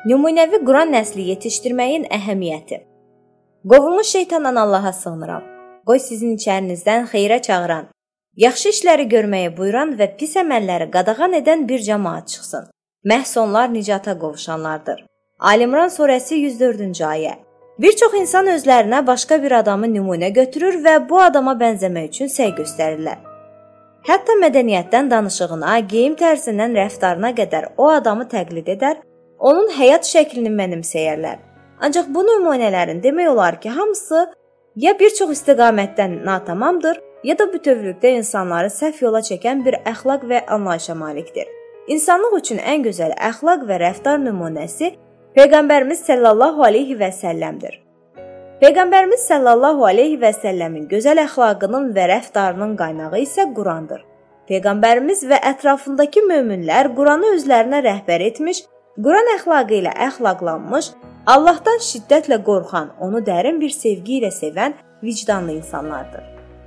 Nümunəvi Quran nəsli yetişdirməyin əhəmiyyəti. Qovulmuş şeytandan Allaha sığınıram. Qoy sizin içərinizdən xeyrə çağıran, yaxşı işləri görməyi buyuran və pis əməlləri qadağan edən bir cəmaat çıxsın. Məhz onlar nicata qovuşanlardır. Ali-İmran surəsi 104-cü ayə. Bir çox insan özlərinə başqa bir adamı nümunə götürür və bu adama bənzəmək üçün səy göstərirlər. Hətta mədəniyyətdən danışığına, geyim tərzindən rəftarına qədər o adamı təqlid edər, onun həyat şəklini mənimsəyərlər. Ancaq bu nümunələrin demək olar ki, hamısı ya bir çox istiqamətdən natamamdır, ya da bütövlükdə insanları səhv yola çəkən bir əxlaq və anlayışa malikdir. İnsanlıq üçün ən gözəl əxlaq və rəftar nümunəsi Peyğəmbərimiz sallallahu aleyhi və səlləmdir. Peyğəmbərimiz sallallahu aleyhi və səlləmin gözəl əxlaqının və rəftarının qaynağı isə Qurandır. Peyğəmbərimiz və ətrafındakı möminlər Quranı özlərinə rəhbər etmiş, Quran əxlaqı ilə əxlaqlanmış, Allahdan şiddətlə qorxan, onu dərin bir sevgi ilə sevən vicdanlı insanlardır.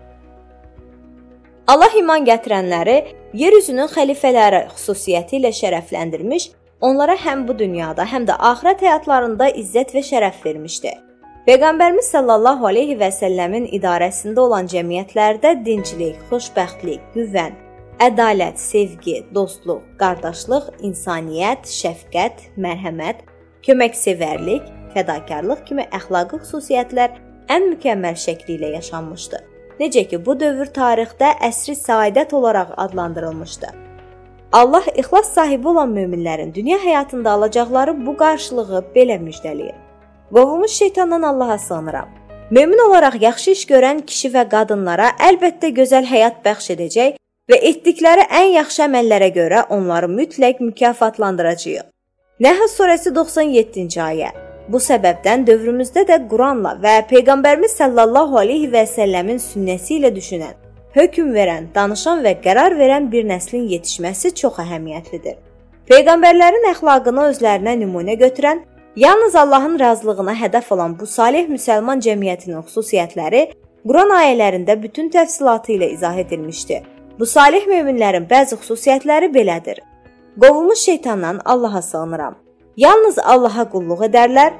Allah iman gətirənləri yer üzünün xəlifələri xüsusiyyəti ilə şərəfləndirmiş, onlara həm bu dünyada, həm də axirət həyatlarında izzət və şərəf vermişdi. Peyğəmbərimiz sallallahu aleyhi və səlləmin idarəsində olan cəmiyyətlərdə dinclik, xoşbəxtlik, güvən, ədalət, sevgi, dostluq, qardaşlıq, insaniyyət, şəfqət, mərhəmət, köməksevərlik, fədakarlıq kimi əxlaqi xüsusiyyətlər ən mükəmməl şəkli ilə yaşanmışdı. Necə ki, bu dövr tarixdə əsri səadət olaraq adlandırılmışdı. Allah ixlas sahibi olan möminlərin dünya həyatında alacaqları bu qarşılığı belə müjdələyir. Qovulmuş şeytandan Allaha sığınıram. Mömin olaraq yaxşı iş görən kişi və qadınlara əlbəttə gözəl həyat bəxş edəcək və etdikləri ən yaxşı əməllərə görə onları mütləq mükafatlandıracağıq. Nəhl surəsi 97-ci ayə. Bu səbəbdən dövrümüzdə də Quranla və Peyğəmbərimiz sallallahu aleyhi və səlləmin sünnəsi ilə düşünən, hökm verən, danışan və qərar verən bir nəslin yetişməsi çox əhəmiyyətlidir. Peyğəmbərlərin əxlaqını özlərinə nümunə götürən, yalnız Allahın razılığına hədəf olan bu salih müsəlman cəmiyyətinin xüsusiyyətləri Quran ayələrində bütün təfsilatı ilə izah edilmişdir. Bu salih möminlərin bəzi xüsusiyyətləri belədir. Qovulmuş şeytandan Allaha sığınıram. Yalnız Allaha qulluq edərlər.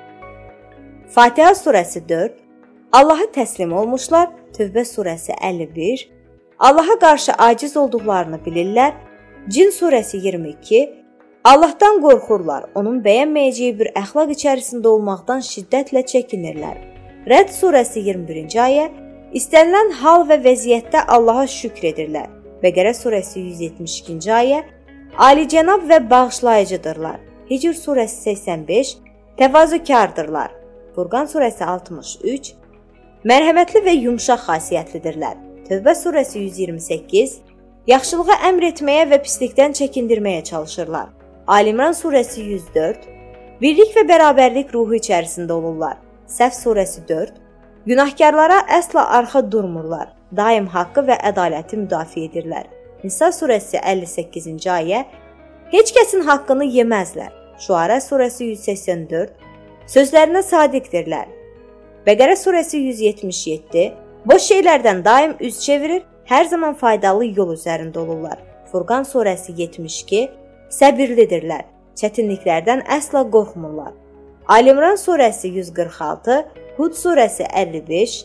Fatiha surəsi 4. Allaha təslim olmuşlar. Tövbə surəsi 51. Allaha qarşı aciz olduqlarını bilirlər. Cin surəsi 22. Allahdan qorxurlar. Onun bəyənməyəcəyi bir əxlaq içərisində olmaqdan şiddətlə çəkinirlər. Rəd surəsi 21-ci ayə. İstənilən hal və vəziyyətdə Allaha şükr edirlər. Bəqərə surəsi 172-ci ayə. Alicənab və bağışlayıcıdırlar. Hicr surəsi 85. Təvazökardırlar. Furqan surəsi 63. Mərhəmətli və yumşaq xasiyyətlidirlər. Tövbə surəsi 128. Yaxşılığa əmr etməyə və pislikdən çəkindirməyə çalışırlar. Ali-İmran surəsi 104. Birlik və bərabərlik ruhu içərisində olurlar. Səf surəsi 4. Günahkarlara əsla arxa durmurlar. Daim haqqı və ədaləti müdafiə edirlər. Nisa surəsi 58-ci ayə. Heç kəsin haqqını yeməzlər. Şuara surəsi 184. Sözlərinə sadiqdirlər. Bəqərə surəsi 177. Boş şeylərdən daim üz çevirir, hər zaman faydalı yol üzərində olurlar. Furqan surəsi 72. Səbirlidirlər. Çətinliklərdən əsla qorxmurlar. Ali-İmran surəsi 146. Hud surəsi 55.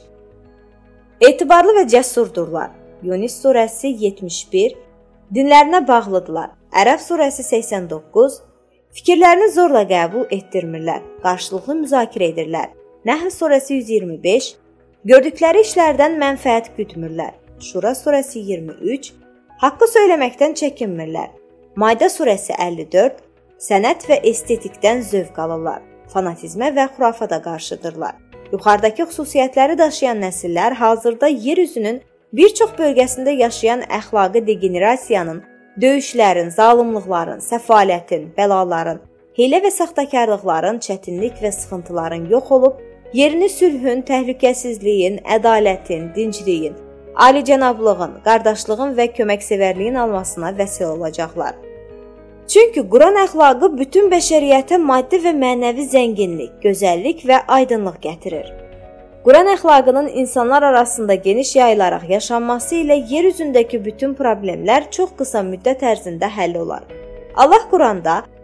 Etibarlı və cəsurdurlar. Yunus surəsi 71. Dinlərinə bağlıdırlar. Ərəf surəsi 89. Fikirlərini zorla qəbul etdirmirlər. Qarşılıqlı müzakirə edirlər. Nəhl surəsi 125. Gördükləri işlərdən mənfəət gütmürlər. Şura surəsi 23. Haqqı söyləməkdən çəkinmirlər. Maide surəsi 54. Sənət və estetikdən zövq alırlar. Fanatizmə və xurafata qarşıdırlar. Yuxarıdakı xüsusiyyətləri daşıyan nəsillər hazırda yer üzünün bir çox bölgəsində yaşayan əxlaqi degenerasiyanın, döyüşlərin, zalımlıqların, səfalətin, bəlaların, hiylə və saxtakarlıqların, çətinlik və sıxıntıların yox olub, yerini sülhün, təhlükəsizliyin, ədalətin, dincliyin, alicənablığın, qardaşlığın və köməksevərliyin almasına vəsil olacaqlar. Çünki Quran əxlaqı bütün bəşəriyyətə maddi və mənəvi zənginlik, gözəllik və aydınlıq gətirir. Quran əxlaqının insanlar arasında geniş yayılaraq yaşanması ilə yer üzündəki bütün problemlər çox qısa müddət ərzində həll olar. Allah Quranda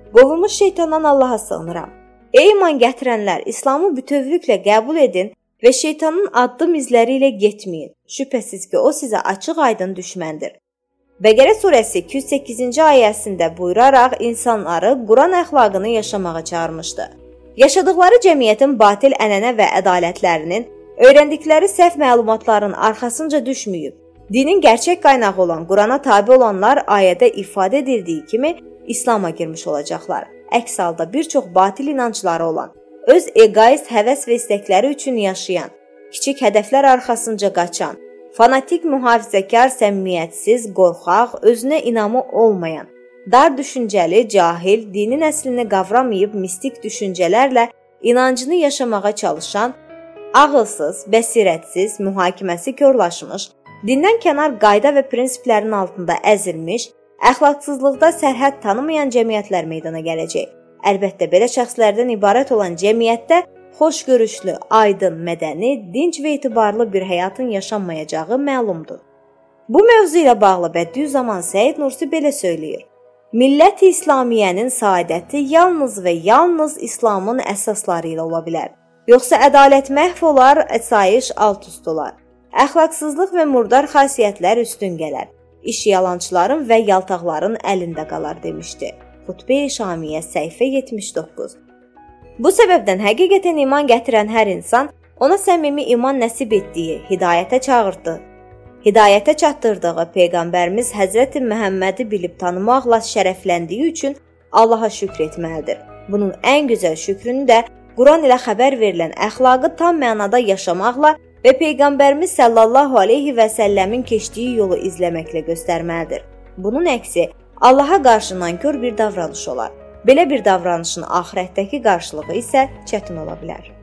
Qovulmuş şeytandan Allaha sığınıram. Ey iman gətirənlər, İslamı bütövlüklə qəbul edin və şeytanın addım izləri ilə getməyin. Şübhəsiz ki, o sizə açıq-aydın düşməndir. Bəqərə surəsi 208-ci ayəsində buyuraraq insanları Quran əxlaqını yaşamağa çağırmışdı. Yaşadıkları cəmiyyətin batil ənənə və ədalətlərinin, öyrəndikləri səhv məlumatların arxasınca düşməyib. Dinin gerçək qaynağı olan Qurana tabe olanlar ayədə ifadə edildiyi kimi İslam'a girmiş olacaqlar. Əks halda bir çox batil inancları olan, öz egoist həvəs və istəkləri üçün yaşayan, kiçik hədəflər arxasınca qaçan, fanatik mühafizəkar, səmimiyyətsiz, qorxaq, özünə inamı olmayan, dar düşüncəli, cahil, dinin əslini qavramayıb mistik düşüncələrlə inancını yaşamağa çalışan, ağılsız, bəsirətsiz, mühakiməsi körlaşmış, dindən kənar qayda və prinsiplərin altında əzilmiş, əxlaqsızlıqda sərhəd tanımayan cəmiyyətlər meydana gələcək. Əlbəttə, belə şəxslərdən ibarət olan cəmiyyətdə xoşgörüşlü, aydın, mədəni, dinc və etibarlı bir həyatın yaşanmayacağı məlumdur. Bu mövzu ilə bağlı Bədüzzaman Səid Nursi belə söyləyir. Millət-i İslamiyyənin saadəti yalnız və yalnız İslamın əsasları ilə ola bilər. Yoxsa ədalət məhv olar, əsayiş alt-üst olar. Əxlaqsızlıq və murdar xasiyyətlər üstün gələr. İş yalançıların və yaltaqların əlində qalar demişdi. Xutbə-i Şamiyyə səhifə 79. Bu səbəbdən həqiqətən iman gətirən hər insan ona səmimi iman nəsib etdiyi, hidayətə çağırdı. Hidayətə çatdırdığı Peyğəmbərimiz Həzrəti Məhəmmədi bilib tanımaqla şərəfləndiyi üçün Allaha şükr etməlidir. Bunun ən gözəl şükrünü də Quran ilə xəbər verilən əxlaqı tam mənada yaşamaqla və Peyğəmbərimiz sallallahu aleyhi və səlləmin keçdiyi yolu izləməklə göstərməlidir. Bunun əksi Allaha qarşı nankör bir davranış olar. Belə bir davranışın axirətdəki qarşılığı isə çətin ola bilər.